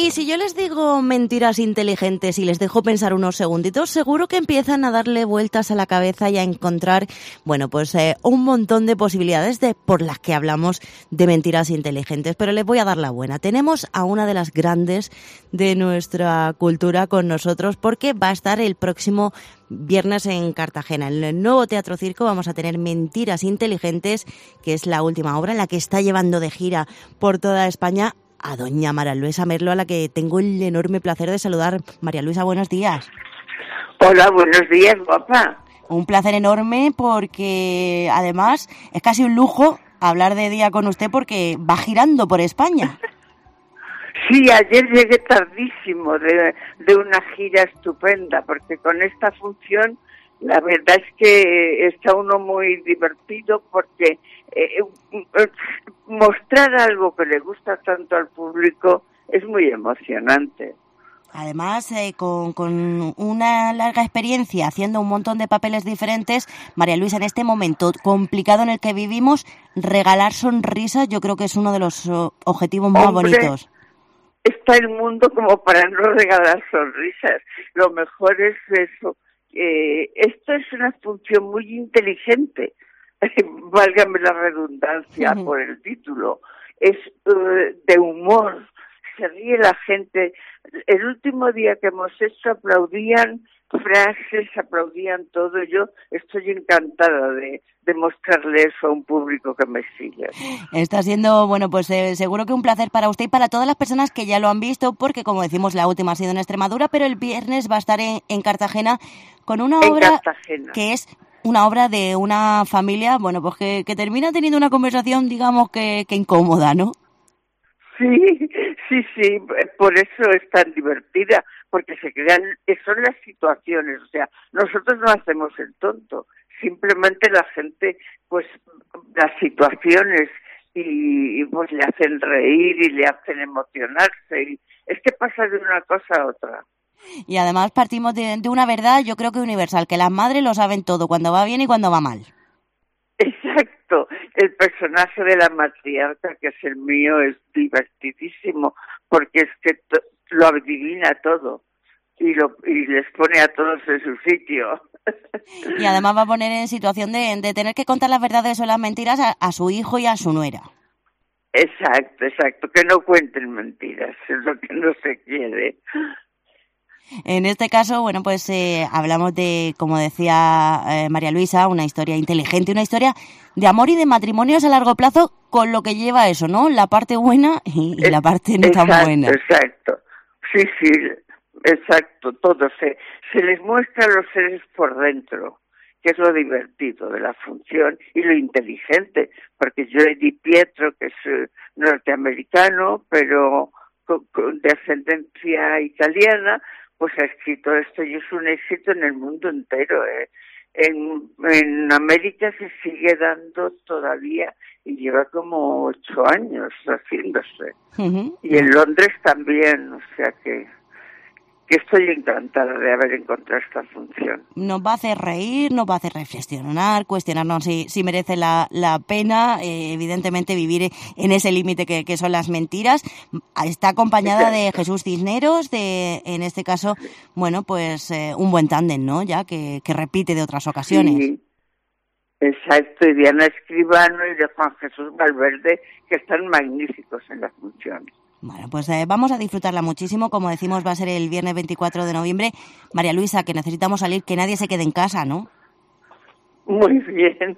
Y si yo les digo mentiras inteligentes y les dejo pensar unos segunditos, seguro que empiezan a darle vueltas a la cabeza y a encontrar, bueno, pues un montón de posibilidades por las que hablamos de mentiras inteligentes. Pero les voy a dar la buena. Tenemos a una de las grandes de nuestra cultura con nosotros porque va a estar el próximo viernes en Cartagena. En el nuevo Teatro Circo vamos a tener Mentiras Inteligentes, que es la última obra en la que está llevando de gira por toda España a doña María Luisa Merlo, a la que tengo el enorme placer de saludar. María Luisa, buenos días. Hola, buenos días, guapa. Un placer enorme porque además es casi un lujo hablar de día con usted porque va girando por España. Sí, ayer llegué tardísimo de una gira estupenda, porque con esta función la verdad es que está uno muy divertido porque mostrar algo que le gusta tanto al público es muy emocionante. Además, con una larga experiencia haciendo un montón de papeles diferentes, María Luisa, en este momento complicado en el que vivimos, regalar sonrisas yo creo que es uno de los objetivos más bonitos. Está el mundo como para no regalar sonrisas. Lo mejor es eso. Esto es una función muy inteligente, válgame la redundancia por el título. Es de humor, se ríe la gente. El último día que hemos hecho aplaudían frases, aplaudían todo. Yo estoy encantada de mostrarle eso a un público que me sigue. Está siendo, bueno, pues seguro que un placer para usted y para todas las personas que ya lo han visto, porque como decimos, la última ha sido en Extremadura, pero el viernes va a estar en Cartagena con una obra que es una obra de una familia, bueno, pues que termina teniendo una conversación, digamos, que incómoda, ¿no? Sí, por eso es tan divertida, porque se crean, son las situaciones, o sea, nosotros no hacemos el tonto, simplemente la gente, pues, las situaciones y pues le hacen reír y le hacen emocionarse, y es que pasa de una cosa a otra. Y además partimos de una verdad, yo creo que universal, que las madres lo saben todo, cuando va bien y cuando va mal. Exacto, el personaje de la matriarca, que es el mío, es divertidísimo, porque es que lo adivina todo y les pone a todos en su sitio. Y además va a poner en situación de tener que contar las verdades o las mentiras a su hijo y a su nuera. Exacto, que no cuenten mentiras, es lo que no se quiere. En este caso, bueno, pues hablamos de, como decía María Luisa, una historia inteligente, una historia de amor y de matrimonios a largo plazo, con lo que lleva eso, ¿no? La parte buena y la parte no tan buena. Exacto, sí, exacto, todo se les muestra a los seres por dentro, que es lo divertido de la función y lo inteligente, porque Joe Di Pietro, que es norteamericano, pero de ascendencia italiana, pues ha escrito esto y es un éxito en el mundo entero. En América se sigue dando todavía y lleva como 8 años haciéndose. Y en Londres también, o sea que estoy encantada de haber encontrado esta función. Nos va a hacer reír, nos va a hacer reflexionar, cuestionarnos si merece la pena, evidentemente vivir en ese límite que son las mentiras. Está acompañada de Jesús Cisneros, en este caso, bueno, pues un buen tándem, ¿no? Ya que repite de otras ocasiones. Sí, exacto, y Diana Escribano y de Juan Jesús Valverde, que están magníficos en las funciones. Bueno, pues vamos a disfrutarla muchísimo. Como decimos, va a ser el viernes 24 de noviembre. María Luisa, que necesitamos salir, que nadie se quede en casa, ¿no? Muy bien.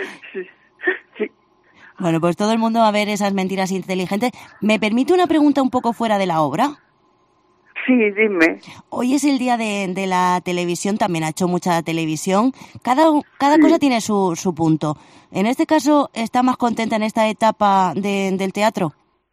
Sí. Bueno, pues todo el mundo va a ver esas mentiras inteligentes. ¿Me permite una pregunta un poco fuera de la obra? Sí, dime. Hoy es el día de la televisión, también ha hecho mucha televisión. Cada cosa tiene su punto. En este caso, ¿está más contenta en esta etapa del teatro?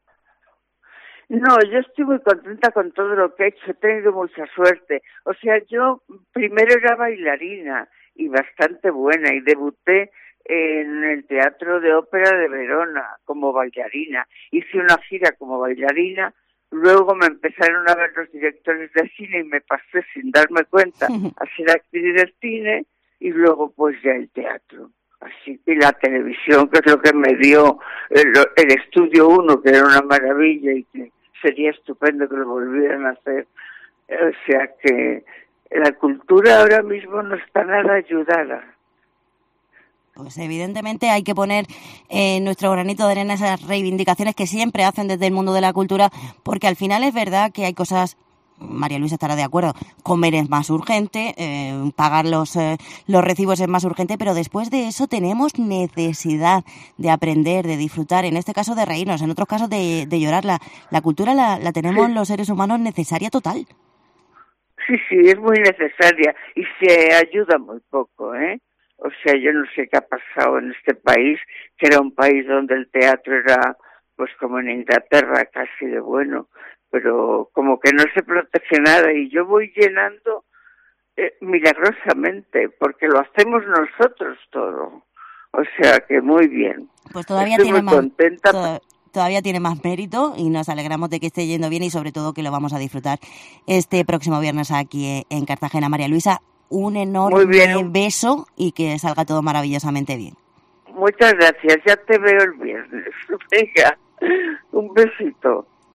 No, yo estoy muy contenta con todo lo que he hecho, he tenido mucha suerte. O sea, yo primero era bailarina y bastante buena y debuté en el Teatro de Ópera de Verona como bailarina. Hice una gira como bailarina, luego me empezaron a ver los directores de cine y me pasé sin darme cuenta a ser actriz del cine y luego pues ya el teatro. Así que la televisión, que es lo que me dio el Estudio 1, que era una maravilla y que sería estupendo que lo volvieran a hacer. O sea que la cultura ahora mismo no está nada ayudada. Pues evidentemente hay que poner nuestro granito de arena en esas reivindicaciones que siempre hacen desde el mundo de la cultura, porque al final es verdad que hay cosas, María Luisa estará de acuerdo, comer es más urgente, pagar los recibos es más urgente, pero después de eso tenemos necesidad de aprender, de disfrutar, en este caso de reírnos, en otros casos de llorar. La cultura la tenemos los seres humanos necesaria total. Sí, es muy necesaria y se ayuda muy poco, ¿eh? O sea, yo no sé qué ha pasado en este país, que era un país donde el teatro era, pues como en Inglaterra, casi de bueno, pero como que no se protege nada y yo voy llenando milagrosamente, porque lo hacemos nosotros todo. O sea que muy bien. Pues todavía estoy tiene muy contenta. Todavía tiene más mérito y nos alegramos de que esté yendo bien y sobre todo que lo vamos a disfrutar este próximo viernes aquí en Cartagena. María Luisa, un enorme beso y que salga todo maravillosamente bien. Muchas gracias, ya te veo el viernes. Venga, un besito.